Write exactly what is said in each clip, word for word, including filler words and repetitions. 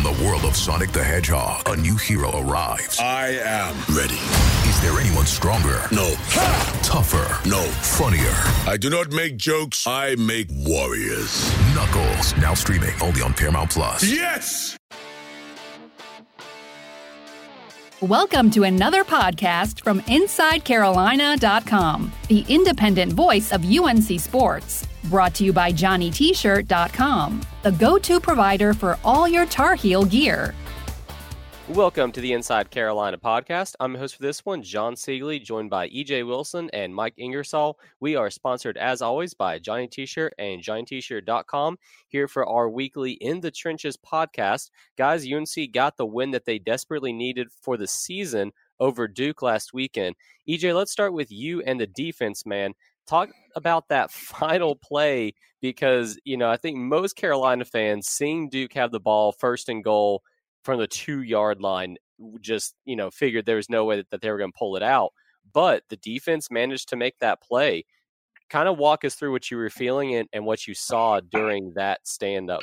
the world of Sonic the Hedgehog, a new hero arrives. I am ready. Is there anyone stronger? No. Ha! Tougher? No. Funnier? I do not make jokes. I make warriors. Knuckles, now streaming only on Paramount Plus. Yes! Welcome to another podcast from Inside Carolina dot com, the independent voice of U N C Sports. Brought to you by Johnny T Shirt dot com, the go-to provider for all your Tar Heel gear. Welcome to the Inside Carolina podcast. I'm the host for this one, John Siegley, joined by E J Wilson and Mike Ingersoll. We are sponsored, as always, by Johnny T-Shirt and Johnny T Shirt dot com here for our weekly In the Trenches podcast. Guys, U N C got the win that they desperately needed for the season over Duke last weekend. E J, let's start with you and the defense, man. Talk about that final play because, you know, I think most Carolina fans seeing Duke have the ball first and goal from the two-yard line, just, you know, figured there was no way that, that they were going to pull it out. But the defense managed to make that play. Kind of walk us through what you were feeling and, and what you saw during that stand-up.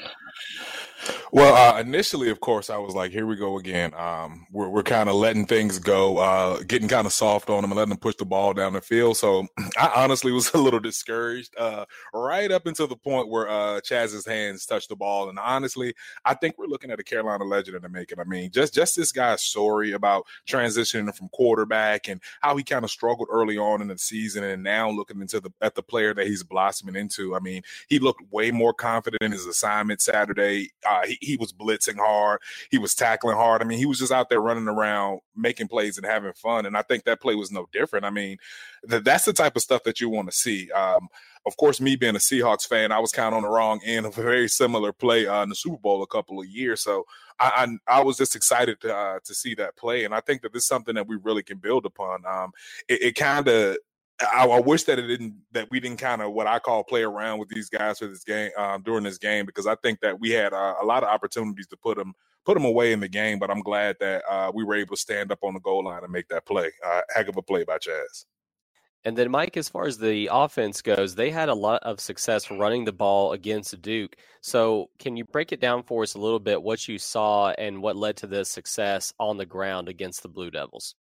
Well, uh, initially, of course, I was like, here we go again. Um, we're we're kind of letting things go, uh, getting kind of soft on them and letting them push the ball down the field. So I honestly was a little discouraged uh, right up until the point where uh, Chaz's hands touched the ball. And honestly, I think we're looking at a Carolina legend in the making. I mean, just, just this guy's story about transitioning from quarterback and how he kind of struggled early on in the season and now looking into the at the player that he's blossoming into. I mean, he looked way more confident in his assignment Saturday. Uh, he, he was blitzing hard. He was tackling hard. I mean, he was just out there running around, making plays and having fun. And I think that play was no different. I mean, th- that's the type of stuff that you want to see. Um, of course, me being a Seahawks fan, I was kind of on the wrong end of a very similar play uh, in the Super Bowl a couple of years. So I, I, I was just excited to uh, to see that play. And I think that this is something that we really can build upon. Um, it, it kind of I, I wish that it didn't that we didn't kind of what I call play around with these guys for this game um, during this game, because I think that we had uh, a lot of opportunities to put them put them away in the game. But I'm glad that uh, we were able to stand up on the goal line and make that play. Uh, heck of a play by Chaz. And then, Mike, as far as the offense goes, they had a lot of success running the ball against Duke. So can you break it down for us a little bit, what you saw and what led to this success on the ground against the Blue Devils?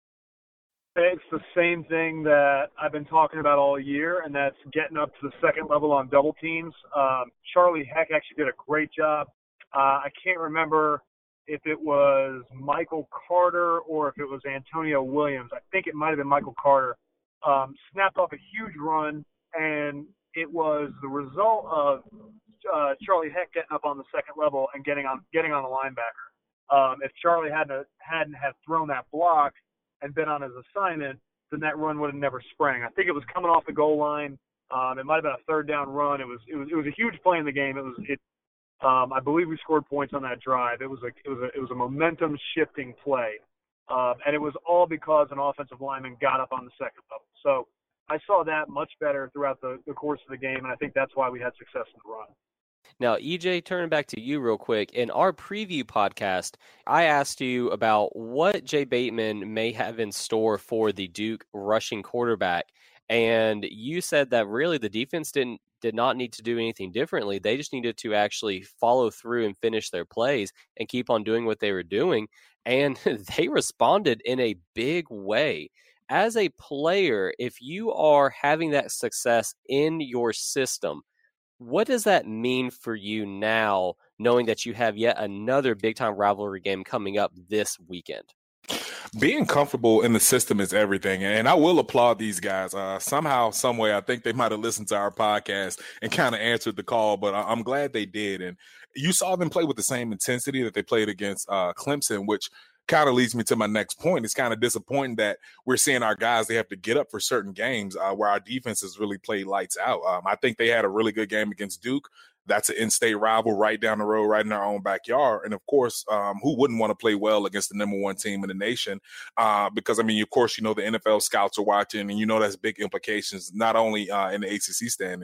It's the same thing that I've been talking about all year, and that's getting up to the second level on double teams. Um, Charlie Heck actually did a great job. Uh, I can't remember if it was Michael Carter or if it was Antonio Williams. I think it might have been Michael Carter. Um, snapped off a huge run, and it was the result of uh, Charlie Heck getting up on the second level and getting on getting on the linebacker. Um, if Charlie hadn't hadn't have thrown that block and been on his assignment, then that run would have never sprang. I think it was coming off the goal line. Um, it might have been a third down run. It was it was it was a huge play in the game. It was it. Um, I believe we scored points on that drive. It was a it was a it was a momentum shifting play, um, and it was all because an offensive lineman got up on the second level. So I saw that much better throughout the, the course of the game, and I think that's why we had success in the run. Now, E J, turning back to you real quick. In our preview podcast, I asked you about what Jay Bateman may have in store for the Duke rushing quarterback, and you said that really the defense didn't did not need to do anything differently. They just needed to actually follow through and finish their plays and keep on doing what they were doing, and they responded in a big way. As a player, if you are having that success in your system, what does that mean for you now, knowing that you have yet another big-time rivalry game coming up this weekend? Being comfortable in the system is everything, and I will applaud these guys. Uh, somehow, some way, I think they might have listened to our podcast and kind of answered the call, but I'm glad they did. And you saw them play with the same intensity that they played against uh, Clemson, which kind of leads me to my next point. It's kind of disappointing that we're seeing our guys, they have to get up for certain games uh, where our defense has really played lights out. Um, I think they had a really good game against Duke. That's an in-state rival right down the road, right in our own backyard. And, of course, um, who wouldn't want to play well against the number one team in the nation? Uh, because, I mean, of course, you know, the N F L scouts are watching, and you know that's big implications, not only uh, in the A C C standings,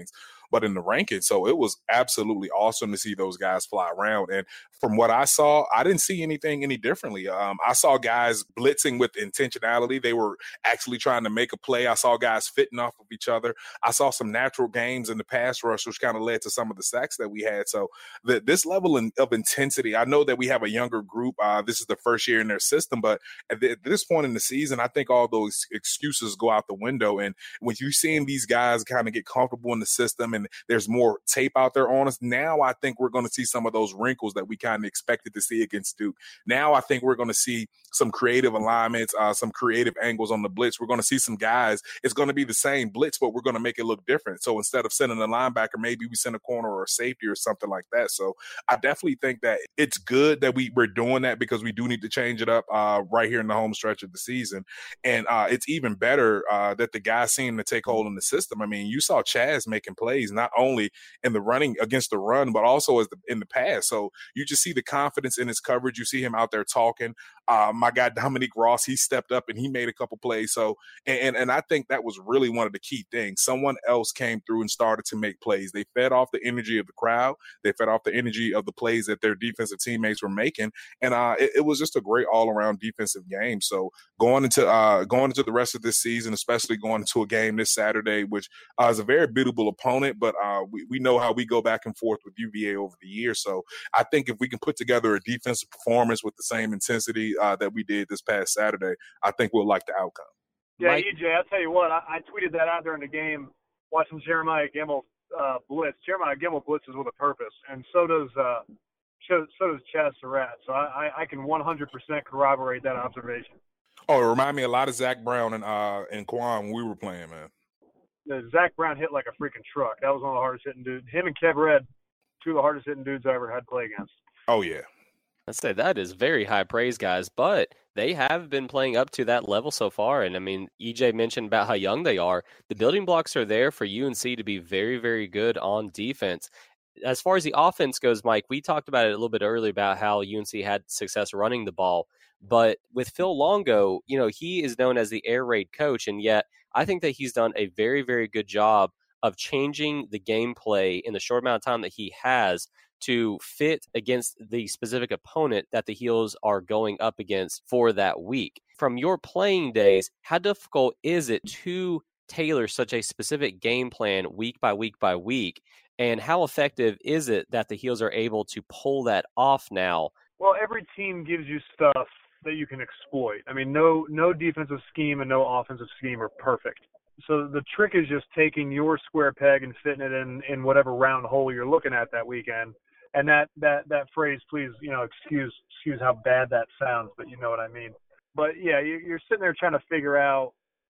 but in the ranking. So it was absolutely awesome to see those guys fly around. And from what I saw, I didn't see anything any differently. Um, I saw guys blitzing with intentionality. They were actually trying to make a play. I saw guys fitting off of each other. I saw some natural games in the pass rush, which kind of led to some of the sacks that we had. So the, this level in, of intensity, I know that we have a younger group. Uh, this is the first year in their system, but at, the, at this point in the season, I think all those excuses go out the window. And when you're seeing these guys kind of get comfortable in the system and there's more tape out there on us, now I think we're going to see some of those wrinkles that we kind of expected to see against Duke. Now I think we're going to see some creative alignments, uh, some creative angles on the blitz. We're going to see some guys. It's going to be the same blitz, but we're going to make it look different. So instead of sending a linebacker, maybe we send a corner or a safety or something like that. So I definitely think that it's good that we, we're doing that because we do need to change it up uh, right here in the home stretch of the season. And uh, it's even better uh, that the guys seem to take hold in the system. I mean, you saw Chaz making plays, not only in the running against the run, but also as the, in the pass. So you just see the confidence in his coverage. You see him out there talking. Uh, my guy, Dominique Ross, he stepped up and he made a couple plays. So, and, and I think that was really one of the key things. Someone else came through and started to make plays. They fed off the energy of the crowd. They fed off the energy of the plays that their defensive teammates were making. And uh, it, it was just a great all around defensive game. So going into, uh, going into the rest of this season, especially going into a game this Saturday, which uh, is a very beatable opponent, but uh, we, we know how we go back and forth with U V A over the years. So I think if we can put together a defensive performance with the same intensity uh, that we did this past Saturday, I think we'll like the outcome. Yeah, Mike? E J, I'll tell you what, I, I tweeted that out during the game, watching Jeremiah Gemmel uh, blitz. Jeremiah Gemmel blitzes with a purpose, and so does uh, so, so does Chaz Surratt. So I, I can one hundred percent corroborate that observation. Oh, it reminded me a lot of Zach Brown and uh, and Quan when we were playing, man. Yeah, Zach Brown hit like a freaking truck. That was one of the hardest hitting dudes. Him and Kev Red, two of the hardest hitting dudes I ever had to play against. Oh, yeah. I'd say that is very high praise, guys, but they have been playing up to that level so far. And I mean, E J mentioned about how young they are. The building blocks are there for U N C to be very, very good on defense. As far as the offense goes, Mike, we talked about it a little bit earlier about how U N C had success running the ball. But with Phil Longo, you know, he is known as the air raid coach, and yet I think that he's done a very, very good job of changing the gameplay in the short amount of time that he has to fit against the specific opponent that the Heels are going up against for that week. From your playing days, how difficult is it to tailor such a specific game plan week by week by week? And how effective is it that the Heels are able to pull that off now? Well, every team gives you stuff that you can exploit. I mean, no no defensive scheme and no offensive scheme are perfect. So the trick is just taking your square peg and fitting it in, in whatever round hole you're looking at that weekend. And that, that, that phrase, please, you know, excuse excuse how bad that sounds, but you know what I mean. But, yeah, you're sitting there trying to figure out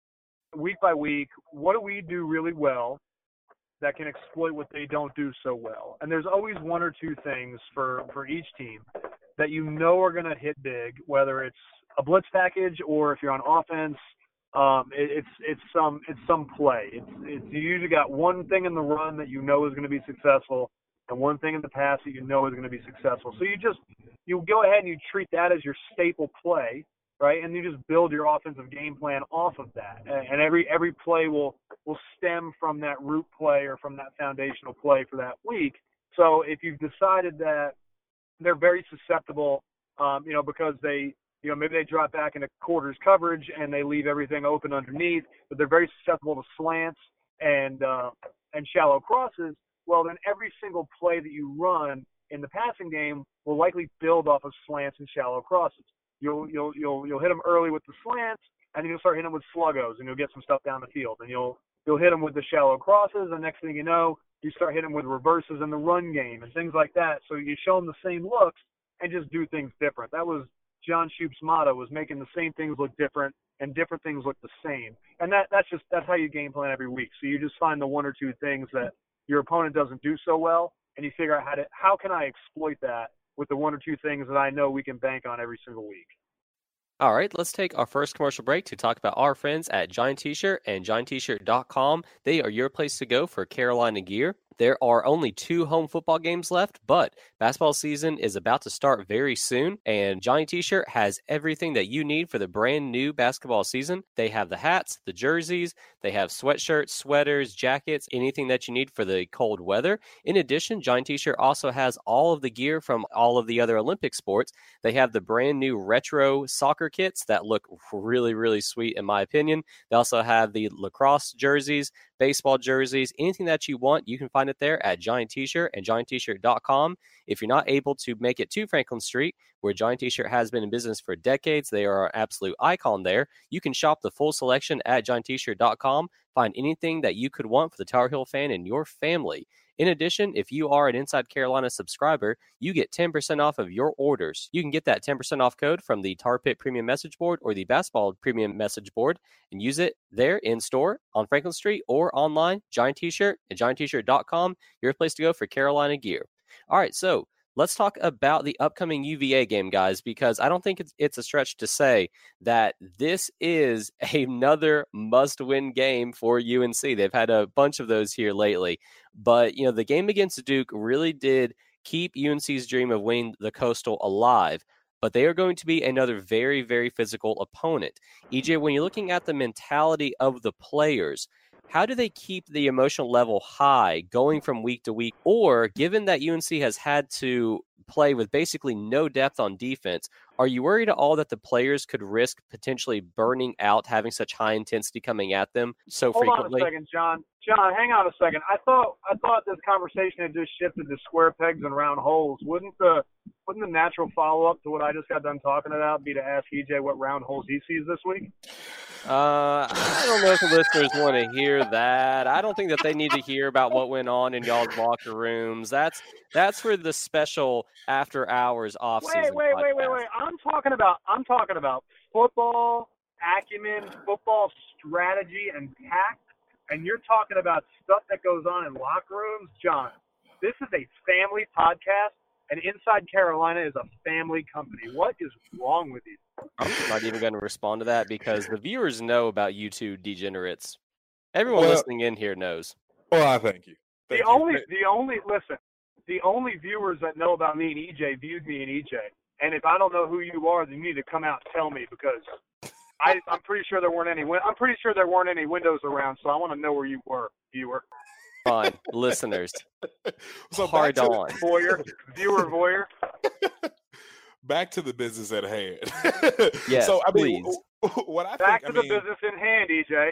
week by week, what do we do really well that can exploit what they don't do so well? And there's always one or two things for, for each team that you know are going to hit big, whether it's a blitz package or if you're on offense, um, it, it's it's some it's some play. It's, it's you usually got one thing in the run that you know is going to be successful, and one thing in the pass that you know is going to be successful. So you just you go ahead and you treat that as your staple play, right? And you just build your offensive game plan off of that. And every every play will will stem from that root play or from that foundational play for that week. So if you've decided that they're very susceptible, um, you know, because they, you know, maybe they drop back into quarters coverage and they leave everything open underneath, but they're very susceptible to slants and uh, and shallow crosses. Well, then every single play that you run in the passing game will likely build off of slants and shallow crosses. You'll you'll you'll you'll hit them early with the slants, and then you'll start hitting them with sluggos, and you'll get some stuff down the field, and you'll you'll hit them with the shallow crosses, and next thing you know, you start hitting them with reverses in the run game and things like that. So you show them the same looks and just do things different. That was John Shoop's motto, was making the same things look different and different things look the same. And that that's just that's how you game plan every week. So you just find the one or two things that your opponent doesn't do so well, and you figure out how to how can I exploit that with the one or two things that I know we can bank on every single week. All right, let's take our first commercial break to talk about our friends at Giant T-Shirt and giant t shirt dot com. They are your place to go for Carolina gear. There are only two home football games left, but basketball season is about to start very soon, and Johnny T-Shirt has everything that you need for the brand new basketball season. They have the hats, the jerseys, they have sweatshirts, sweaters, jackets, anything that you need for the cold weather. In addition, Johnny T-Shirt also has all of the gear from all of the other Olympic sports. They have the brand new retro soccer kits that look really, really sweet in my opinion. They also have the lacrosse jerseys, baseball jerseys, anything that you want, you can find it there at Johnny T-Shirt and Johnny T Shirt dot com. If you're not able to make it to Franklin Street, where Johnny T-Shirt has been in business for decades, they are an absolute icon there. You can shop the full selection at Johnny T Shirt dot com. Find anything that you could want for the Tar Heel fan in your family. In addition, if you are an Inside Carolina subscriber, you get ten percent off of your orders. You can get that ten percent off code from the Tar Pit Premium Message Board or the Basketball Premium Message Board and use it there in store on Franklin Street or online, Johnny T-Shirt and Johnny T Shirt dot com, your place to go for Carolina gear. All right, so let's talk about the upcoming U V A game, guys, because I don't think it's, it's a stretch to say that this is another must-win game for U N C. They've had a bunch of those here lately. But, you know, the game against Duke really did keep U N C's dream of winning the Coastal alive. But they are going to be another very, very physical opponent. E J, when you're looking at the mentality of the players, how do they keep the emotional level high going from week to week? Or given that U N C has had to play with basically no depth on defense, are you worried at all that the players could risk potentially burning out having such high intensity coming at them so Hold frequently? Hold on a second, John. John, hang on a second. I thought I thought this conversation had just shifted to square pegs and round holes. Wouldn't the wouldn't the natural follow-up to what I just got done talking about be to ask E J what round holes he sees this week? Uh, I don't know if the listeners want to hear that. I don't think that they need to hear about what went on in y'all's locker rooms. That's that's for the special after hours off Wait, season. wait, podcast. wait, wait, wait. I'm talking about I'm talking about football acumen, football strategy, and tact. And you're talking about stuff that goes on in locker rooms, John. This is a family podcast, and Inside Carolina is a family company. What is wrong with you? I'm not even going to respond to that because the viewers know about you two degenerates. Everyone Well, listening in here knows. Well, I thank you. Thank The you. only, the only, listen, the only viewers that know about me and E J viewed me and E J. And if I don't know who you are, then you need to come out and tell me because I, I'm pretty sure there weren't any. win- I'm pretty sure there weren't any windows around, so I want to know where you were, viewer. Fine, listeners. So Hard back to, on. Voyeur, viewer, voyeur. back to the business at hand. Yes, so I mean, please. what I Back think, to I the mean, business in hand, E J.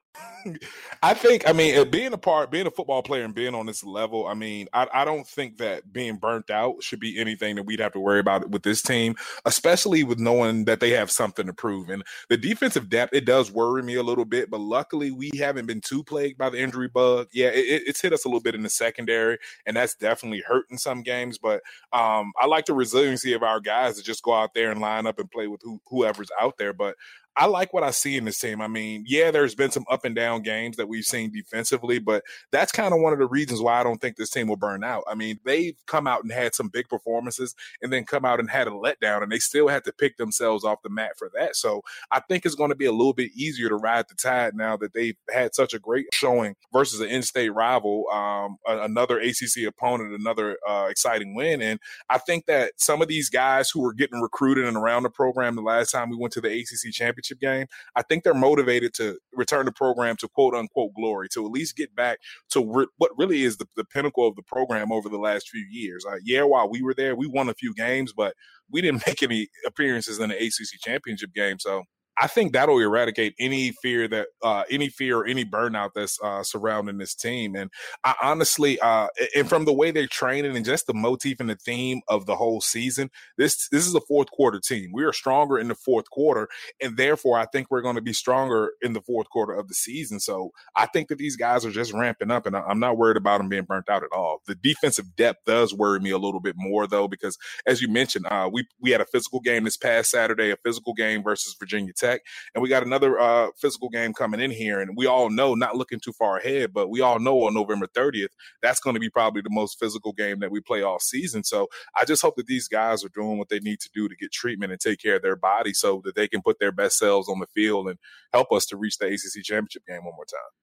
I think, I mean, uh, being a part, being a football player and being on this level, I mean, I, I don't think that being burnt out should be anything that we'd have to worry about with this team, especially with knowing that they have something to prove. And the defensive depth, it does worry me a little bit, but luckily we haven't been too plagued by the injury bug. Yeah, it, it's hit us a little bit in the secondary, and that's definitely hurting some games. But um, I like the resiliency of our guys to just go out there and line up and play with who, whoever's out there. But I like what I see in this team. I mean, yeah, there's been some up and down games that we've seen defensively, but that's kind of one of the reasons why I don't think this team will burn out. I mean, they've come out and had some big performances and then come out and had a letdown, and they still had to pick themselves off the mat for that. So I think it's going to be a little bit easier to ride the tide now that they've had such a great showing versus an in-state rival, um, another A C C opponent, another uh, exciting win. And I think that some of these guys who were getting recruited and around the program the last time we went to the A C C championship game, I think they're motivated to return the program to quote unquote glory, to at least get back to re- what really is the, the pinnacle of the program over the last few years. Uh, yeah, while we were there, we won a few games, but we didn't make any appearances in the A C C championship game. So I think that'll eradicate any fear that uh, any fear or any burnout that's uh, surrounding this team. And I honestly, uh, and from the way they're training and just the motif and the theme of the whole season, this this is a fourth quarter team. We are stronger in the fourth quarter, and therefore I think we're going to be stronger in the fourth quarter of the season. So I think that these guys are just ramping up, and I'm not worried about them being burnt out at all. The defensive depth does worry me a little bit more, though, because as you mentioned, uh, we we had a physical game this past Saturday, a physical game versus Virginia Tech. And we got another uh, physical game coming in here. And we all know, not looking too far ahead, but we all know on November thirtieth, that's going to be probably the most physical game that we play all season. So I just hope that these guys are doing what they need to do to get treatment and take care of their body so that they can put their best selves on the field and help us to reach the A C C championship game one more time.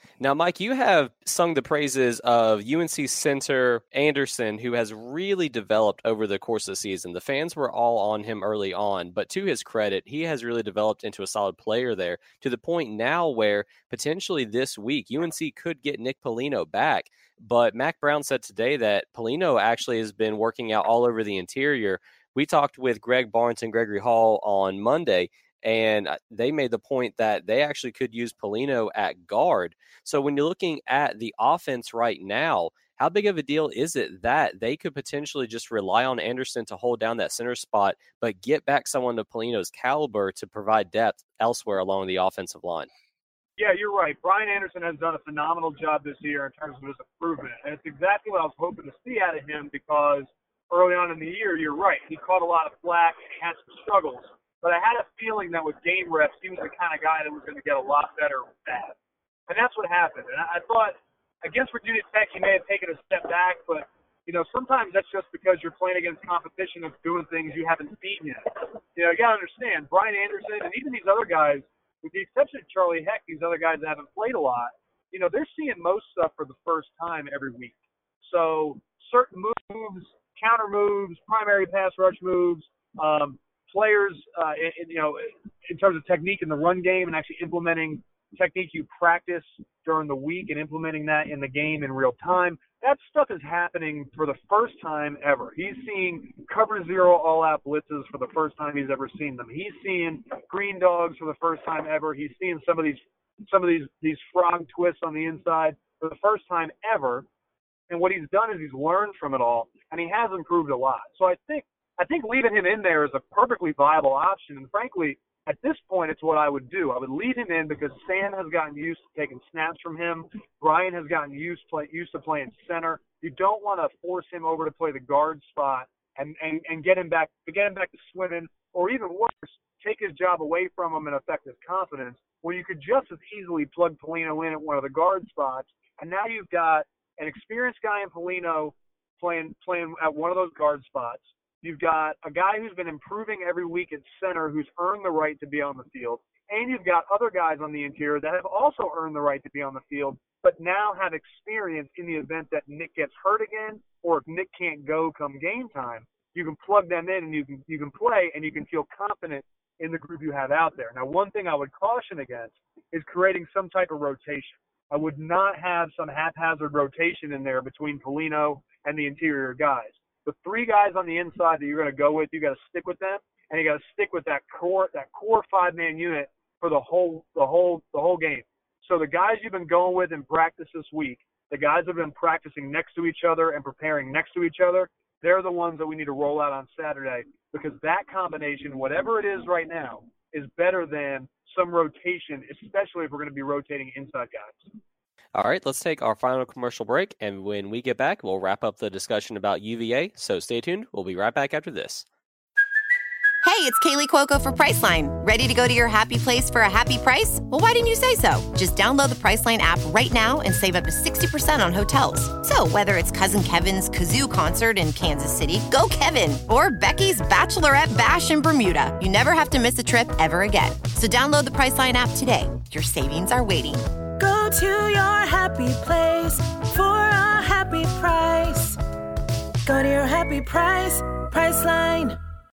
Now, Mike, you have sung the praises of U N C center Anderson, who has really developed over the course of the season. The fans were all on him early on, but to his credit, he has really developed into a solid player there, to the point now where potentially this week U N C could get Nick Polino back. But Mack Brown said today that Polino actually has been working out all over the interior. We talked with Greg Barnes and Gregory Hall on Monday, and they made the point that they actually could use Polino at guard. So when you're looking at the offense right now, how big of a deal is it that they could potentially just rely on Anderson to hold down that center spot, but get back someone of Polino's caliber to provide depth elsewhere along the offensive line? Yeah, you're right. Brian Anderson has done a phenomenal job this year in terms of his improvement. And it's exactly what I was hoping to see out of him, because early on in the year, you're right, he caught a lot of flack and had some struggles. But I had a feeling that with game reps, he was the kind of guy that was going to get a lot better with that. And that's what happened. And I thought against Virginia Tech, he may have taken a step back, but, you know, sometimes that's just because you're playing against competition that's doing things you haven't seen yet. You know, you got to understand, Brian Anderson and even these other guys, with the exception of Charlie Heck, these other guys that haven't played a lot, you know, they're seeing most stuff for the first time every week. So certain moves, counter moves, primary pass rush moves, um, players, uh, in, in, you know, in terms of technique in the run game and actually implementing technique you practice during the week and implementing that in the game in real time. That stuff is happening for the first time ever. He's seeing cover zero all-out blitzes for the first time he's ever seen them. He's seeing green dogs for the first time ever. He's seeing some of these some of these these frog twists on the inside for the first time ever. And what he's done is he's learned from it all, and he has improved a lot. So I think I think leaving him in there is a perfectly viable option. And frankly, at this point, it's what I would do. I would leave him in because Sam has gotten used to taking snaps from him. Brian has gotten used, play, used to playing center. You don't want to force him over to play the guard spot and, and, and get him back to get him back to swimming, or even worse, take his job away from him and affect his confidence, where you could just as easily plug Polino in at one of the guard spots. And now you've got an experienced guy in Polino playing playing at one of those guard spots. You've got a guy who's been improving every week at center who's earned the right to be on the field. And you've got other guys on the interior that have also earned the right to be on the field, but now have experience in the event that Nick gets hurt again, or if Nick can't go come game time. You can plug them in and you can you can play, and you can feel confident in the group you have out there. Now, one thing I would caution against is creating some type of rotation. I would not have some haphazard rotation in there between Polino and the interior guys. The three guys on the inside that you're going to go with, you got to stick with them, and you got to stick with that core, that core five-man unit for the whole, the whole, the whole game. So the guys you've been going with in practice this week, the guys that have been practicing next to each other and preparing next to each other, they're the ones that we need to roll out on Saturday, because that combination, whatever it is right now, is better than some rotation, especially if we're going to be rotating inside guys. All right, let's take our final commercial break, and when we get back, we'll wrap up the discussion about U V A, so stay tuned. We'll be right back after this. Hey, it's Kaylee Cuoco for Priceline. Ready to go to your happy place for a happy price? Well, why didn't you say so? Just download the Priceline app right now and save up to sixty percent on hotels. So whether it's Cousin Kevin's Kazoo Concert in Kansas City, go Kevin, or Becky's Bachelorette Bash in Bermuda, you never have to miss a trip ever again. So download the Priceline app today. Your savings are waiting. Go to your happy place for a happy price. Go to your happy price, Priceline.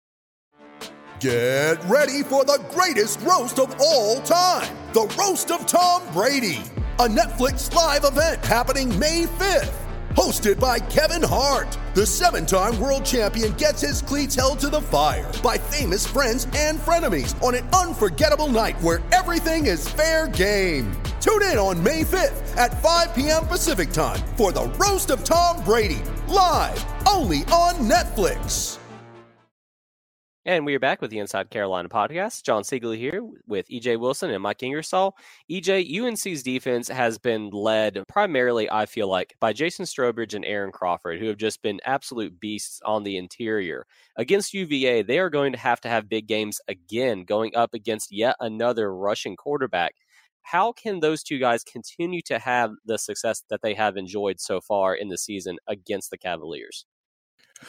Get ready for the greatest roast of all time, the Roast of Tom Brady, a Netflix live event happening May fifth. Hosted by Kevin Hart, the seven-time world champion gets his cleats held to the fire by famous friends and frenemies on an unforgettable night where everything is fair game. Tune in on May fifth at five p.m. Pacific time for the Roast of Tom Brady, live only on Netflix. And we are back with the Inside Carolina podcast. John Siegley here with E J Wilson and Mike Ingersoll. E J, U N C's defense has been led primarily, I feel like, by Jason Strowbridge and Aaron Crawford, who have just been absolute beasts on the interior. Against U V A, they are going to have to have big games again, going up against yet another rushing quarterback. How can those two guys continue to have the success that they have enjoyed so far in the season against the Cavaliers?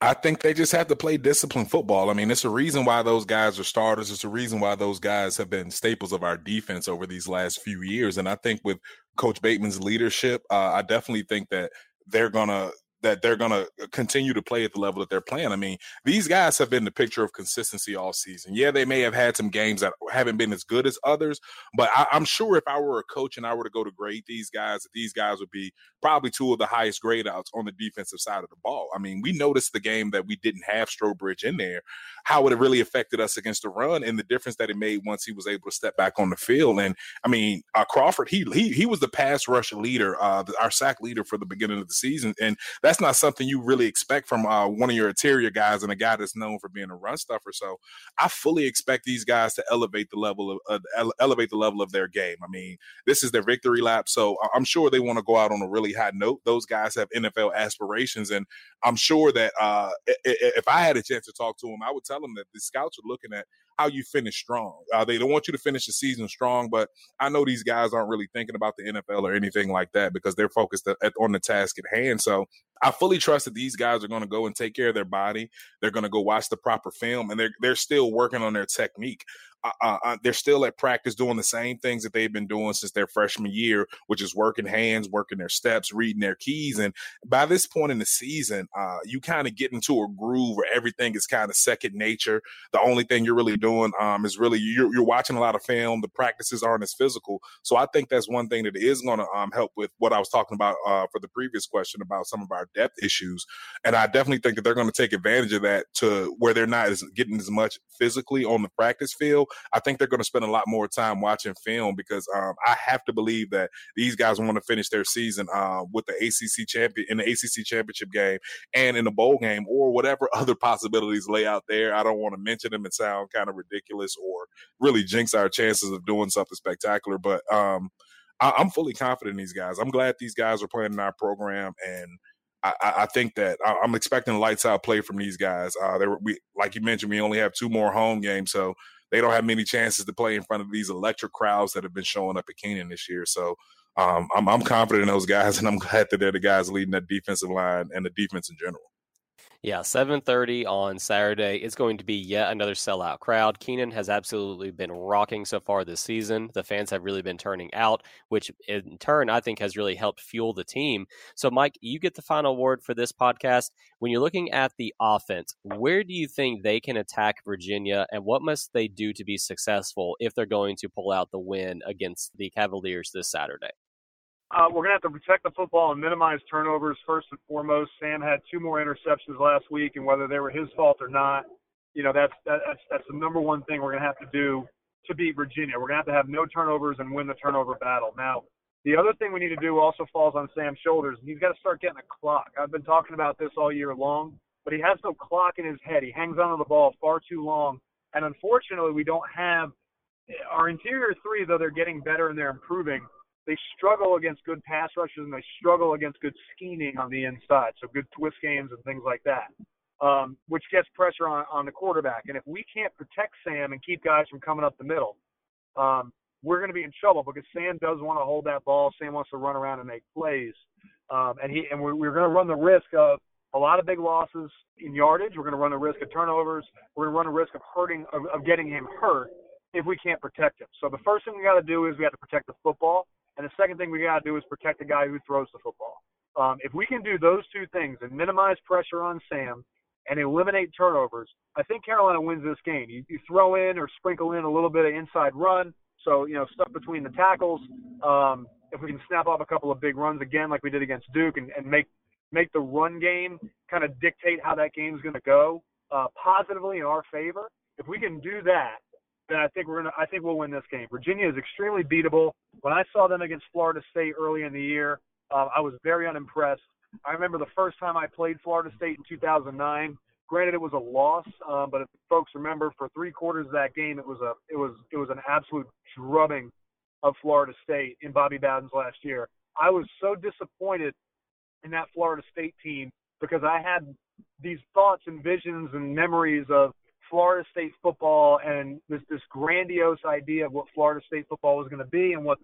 I think they just have to play disciplined football. I mean, it's a reason why those guys are starters. It's a reason why those guys have been staples of our defense over these last few years. And I think with Coach Bateman's leadership, uh, I definitely think that they're going to that they're going to continue to play at the level that they're playing. I mean, these guys have been the picture of consistency all season. Yeah, they may have had some games that haven't been as good as others, but I, I'm sure if I were a coach and I were to go to grade these guys, that these guys would be probably two of the highest grade outs on the defensive side of the ball. I mean, we noticed the game that we didn't have Strobridge in there, how it really affected us against the run and the difference that it made once he was able to step back on the field. And I mean, uh, Crawford, he, he, he was the pass rush leader, uh, our sack leader for the beginning of the season. And that's not something you really expect from uh, one of your interior guys and a guy that's known for being a run stuffer. So I fully expect these guys to elevate the level of uh, ele- elevate the level of their game. I mean, this is their victory lap, so I'm sure they want to go out on a really high note. Those guys have N F L aspirations, and I'm sure that uh, if I had a chance to talk to them, I would tell them that the scouts are looking at how you finish strong. Uh, they don't want you to finish the season strong, but I know these guys aren't really thinking about the N F L or anything like that because they're focused at, on the task at hand. So I fully trust that these guys are going to go and take care of their body. They're going to go watch the proper film, and they're they're still working on their technique. Uh, uh, they're still at practice doing the same things that they've been doing since their freshman year, which is working hands, working their steps, reading their keys. And by this point in the season, uh, you kind of get into a groove where everything is kind of second nature. The only thing you're really doing um, is really you're, you're watching a lot of film. The practices aren't as physical. So I think that's one thing that is going to um, help with what I was talking about uh, for the previous question about some of our depth issues. And I definitely think that they're going to take advantage of that to where they're not as, getting as much physically on the practice field. I think they're going to spend a lot more time watching film because um, I have to believe that these guys want to finish their season uh, with the A C C champion in the A C C championship game and in the bowl game or whatever other possibilities lay out there. I don't want to mention them and sound kind of ridiculous or really jinx our chances of doing something spectacular. But um, I, I'm fully confident in these guys. I'm glad these guys are playing in our program, and I, I think that I'm expecting lights out play from these guys. Uh, there, we, like you mentioned, we only have two more home games, so they don't have many chances to play in front of these electric crowds that have been showing up at Keenan this year. So um, I'm, I'm confident in those guys, and I'm glad that they're the guys leading that defensive line and the defense in general. Yeah, seven thirty on Saturday. It's going to be yet another sellout crowd. Keenan has absolutely been rocking so far this season. The fans have really been turning out, which in turn I think has really helped fuel the team. So, Mike, you get the final word for this podcast. When you're looking at the offense, where do you think they can attack Virginia, and what must they do to be successful if they're going to pull out the win against the Cavaliers this Saturday? Uh, we're going to have to protect the football and minimize turnovers first and foremost. Sam had two more interceptions last week, and whether they were his fault or not, you know, that's that, that's that's the number one thing we're going to have to do to beat Virginia. We're going to have to have no turnovers and win the turnover battle. Now, the other thing we need to do also falls on Sam's shoulders. He's got to start getting a clock. I've been talking about this all year long, but he has no clock in his head. He hangs onto the ball far too long, and unfortunately, we don't have our interior three, though they're getting better and they're improving. They struggle against good pass rushes, and they struggle against good scheming on the inside, so good twist games and things like that, um, which gets pressure on, on the quarterback. And if we can't protect Sam and keep guys from coming up the middle, um, we're going to be in trouble because Sam does want to hold that ball. Sam wants to run around and make plays. Um, and he and we're, we're going to run the risk of a lot of big losses in yardage. We're going to run the risk of turnovers. We're going to run the risk of hurting, of, of getting him hurt if we can't protect him. So the first thing we got to do is we have to protect the football. And the second thing we got to do is protect the guy who throws the football. Um, if we can do those two things and minimize pressure on Sam and eliminate turnovers, I think Carolina wins this game. You, you throw in or sprinkle in a little bit of inside run, so, you know, stuff between the tackles. Um, if we can snap off a couple of big runs again like we did against Duke and, and make make the run game kind of dictate how that game's going to go uh, positively in our favor, if we can do that, then I think we're gonna. I think we'll win this game. Virginia is extremely beatable. When I saw them against Florida State early in the year, uh, I was very unimpressed. I remember the first time I played Florida State in two thousand nine. Granted, it was a loss, um, but if folks remember, for three quarters of that game, it was a it was it was an absolute drubbing of Florida State in Bobby Bowden's last year. I was so disappointed in that Florida State team because I had these thoughts and visions and memories of Florida State football and this this grandiose idea of what Florida State football was going to be and what the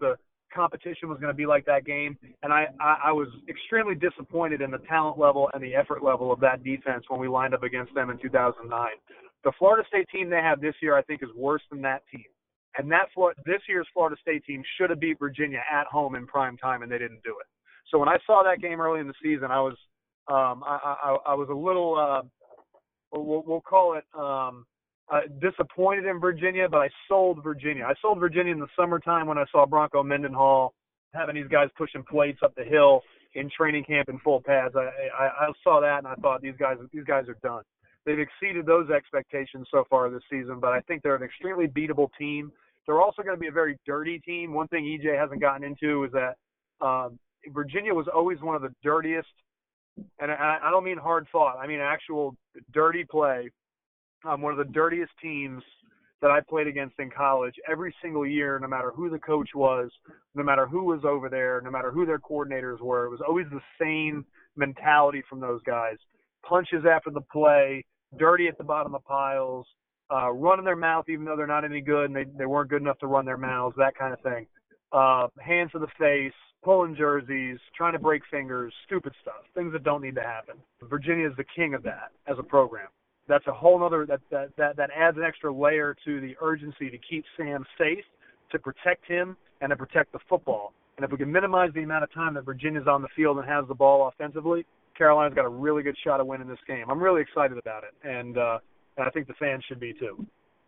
competition was going to be like that game, and I, I, I was extremely disappointed in the talent level and the effort level of that defense when we lined up against them in two thousand nine. The Florida State team they have this year, I think, is worse than that team. And that this year's Florida State team should have beat Virginia at home in prime time, and they didn't do it. So when I saw that game early in the season, I was um, I, I, I was a little uh, we'll, we'll call it um, uh, disappointed in Virginia, but I sold Virginia. I sold Virginia in the summertime when I saw Bronco Mendenhall having these guys pushing plates up the hill in training camp in full pads. I, I, I saw that and I thought these guys these guys are done. They've exceeded those expectations so far this season, but I think they're an extremely beatable team. They're also going to be a very dirty team. One thing E J hasn't gotten into is that um, Virginia was always one of the dirtiest, and I, I don't mean hard fought. I mean actual dirty play. Um, one of the dirtiest teams that I played against in college every single year, no matter who the coach was, no matter who was over there, no matter who their coordinators were. It was always the same mentality from those guys. Punches after the play, dirty at the bottom of piles, uh, running their mouth even though they're not any good and they, they weren't good enough to run their mouths, that kind of thing. Uh, hands to the face, pulling jerseys, trying to break fingers, stupid stuff, things that don't need to happen. Virginia is the king of that as a program. That's a whole other, that, that, that, that adds an extra layer to the urgency to keep Sam safe, to protect him, and to protect the football. And if we can minimize the amount of time that Virginia's on the field and has the ball offensively, Carolina's got a really good shot of winning this game. I'm really excited about it, and, uh, and I think the fans should be too.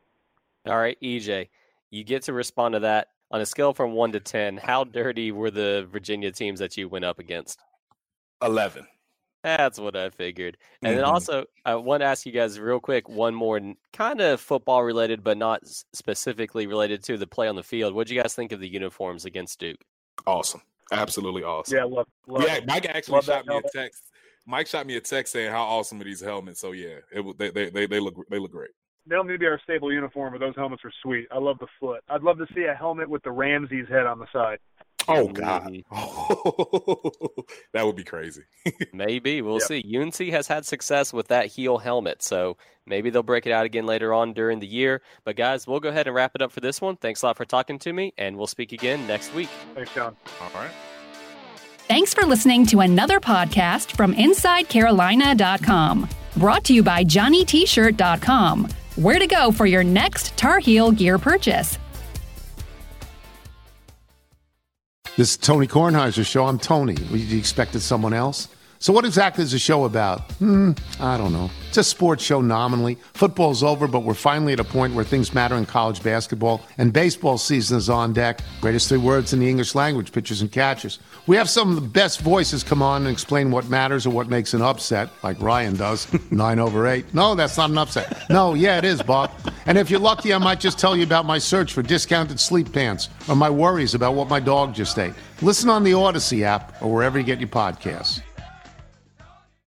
All right, E J, you get to respond to that. On a scale from one to ten, how dirty were the Virginia teams that you went up against? eleven. That's what I figured. And Mm-hmm. then also, I want to ask you guys real quick, one more kind of football related, but not specifically related to the play on the field. What did you guys think of the uniforms against Duke? Awesome. Absolutely awesome. Yeah, love, love yeah, it. Mike actually Love shot that me a helmet. text. Mike shot me a text saying how awesome are these helmets. So yeah, it they they they, they look they look great. They don't need to be our staple uniform, but those helmets are sweet. I love the foot. I'd love to see a helmet with the Ramses head on the side. Oh God, that would be crazy. Maybe. We'll Yep. see. U N C has had success with that heel helmet, so maybe they'll break it out again later on during the year. But guys, we'll go ahead and wrap it up for this one. Thanks a lot for talking to me, and we'll speak again next week. Thanks, John. All right. Thanks for listening to another podcast from Inside Carolina dot com. Brought to you by Johnny T Shirt dot com. Where to go for your next Tar Heel gear purchase. This is Tony Kornheiser's show. I'm Tony. You expected someone else? So what exactly is the show about? Hmm, I don't know. It's a sports show nominally. Football's over, but we're finally at a point where things matter in college basketball, and baseball season is on deck. Greatest three words in the English language, pitchers and catchers. We have some of the best voices come on and explain what matters or what makes an upset, like Ryan does. Nine over eight. No, that's not an upset. No, yeah, it is, Bob. And if you're lucky, I might just tell you about my search for discounted sleep pants or my worries about what my dog just ate. Listen on the Odyssey app or wherever you get your podcasts.